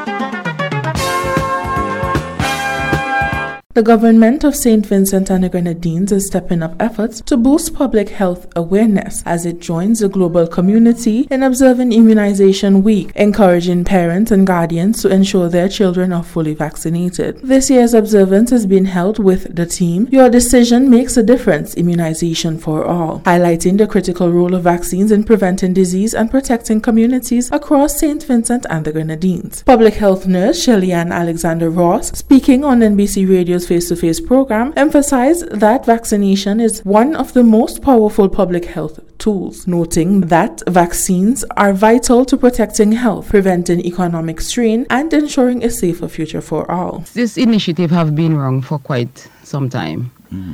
The government of St. Vincent and the Grenadines is stepping up efforts to boost public health awareness as it joins the global community in observing Immunization Week, encouraging parents and guardians to ensure their children are fully vaccinated. This year's observance is being held with the theme, Your Decision Makes a Difference, Immunization for All, highlighting the critical role of vaccines in preventing disease and protecting communities across St. Vincent and the Grenadines. Public health nurse Shelly-Ann Alexander Ross, speaking on NBC Radio's face-to-face program, emphasized that vaccination is one of the most powerful public health tools, noting that vaccines are vital to protecting health, preventing economic strain, and ensuring a safer future for all. This initiative have been running for quite some time.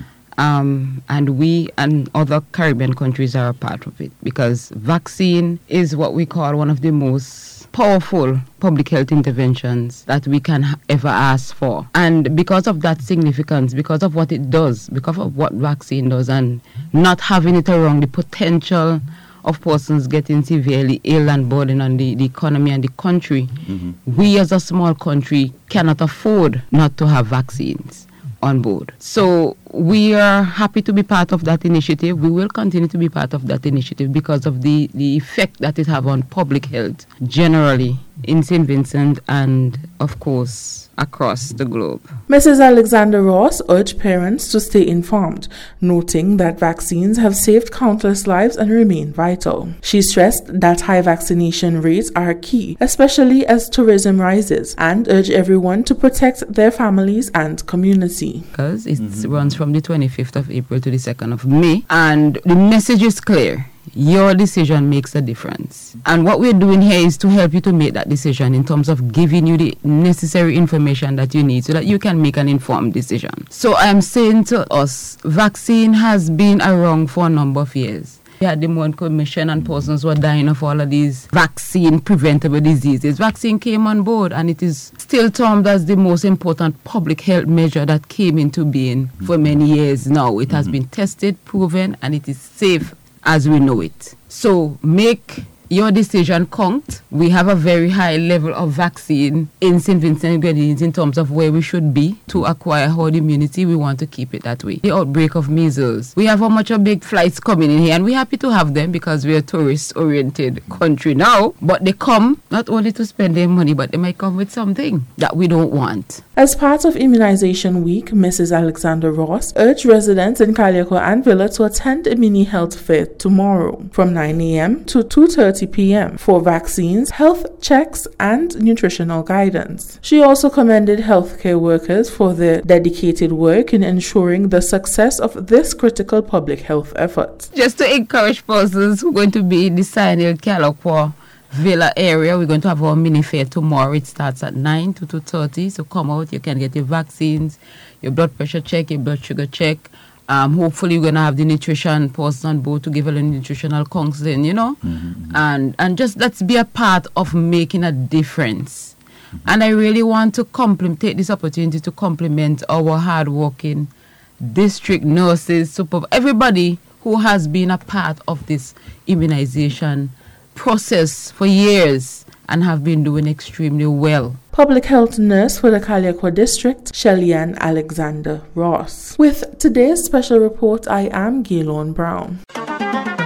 And we and other Caribbean countries are a part of it, because vaccine is what we call one of the most powerful public health interventions that we can ever ask for. And because of that significance, because of what it does, because of what vaccine does, and not having it around, the potential of persons getting severely ill and burden on the economy and the country, we as a small country cannot afford not to have vaccines on board. So we are happy to be part of that initiative. We will continue to be part of that initiative because of the effect that it has on public health generally in St. Vincent and, of course, across the globe. Mrs. Alexander Ross urged parents to stay informed, noting that vaccines have saved countless lives and remain vital. She stressed that high vaccination rates are key, especially as tourism rises, and urged everyone to protect their families and community. Because it runs from the 25th of April to the 2nd of May, and the message is clear. Your decision makes a difference. And what we're doing here is to help you to make that decision in terms of giving you the necessary information that you need so that you can make an informed decision. So I'm saying to us, vaccine has been around for a number of years. We had the Mon Commission and persons were dying of all of these vaccine-preventable diseases. Vaccine came on board, and it is still termed as the most important public health measure that came into being for many years now. It has been tested, proven, and it is safe as we know it. So make your decision count. We have a very high level of vaccine in St. Vincent and Grenadines in terms of where we should be to acquire herd immunity. We want to keep it that way. The outbreak of measles. We have a much of big flights coming in here, and we're happy to have them because we're a tourist-oriented country now. But they come not only to spend their money, but they might come with something that we don't want. As part of Immunization Week, Mrs. Alexander Ross urged residents in Carriacou and Villa to attend a mini health fair tomorrow from 9 a.m. to 2:30 p.m. for vaccines, health checks, and nutritional guidance. She also commended healthcare workers for their dedicated work in ensuring the success of this critical public health effort. Just to encourage persons who are going to be in the Sinai Carriacou Villa area, we're going to have our mini fair tomorrow. It starts at 9 to 2:30. So come out, you can get your vaccines, your blood pressure check, your blood sugar check. Hopefully, we're going to have the nutrition person on board to give a nutritional counseling, you know. And just let's be a part of making a difference. And I really want to take this opportunity to compliment our hardworking district nurses, everybody who has been a part of this immunization process for years and have been doing extremely well. Public health nurse for the Carriacou district, Shelly-Ann Alexander Ross. With today's special report, I am Gaylorn Brown.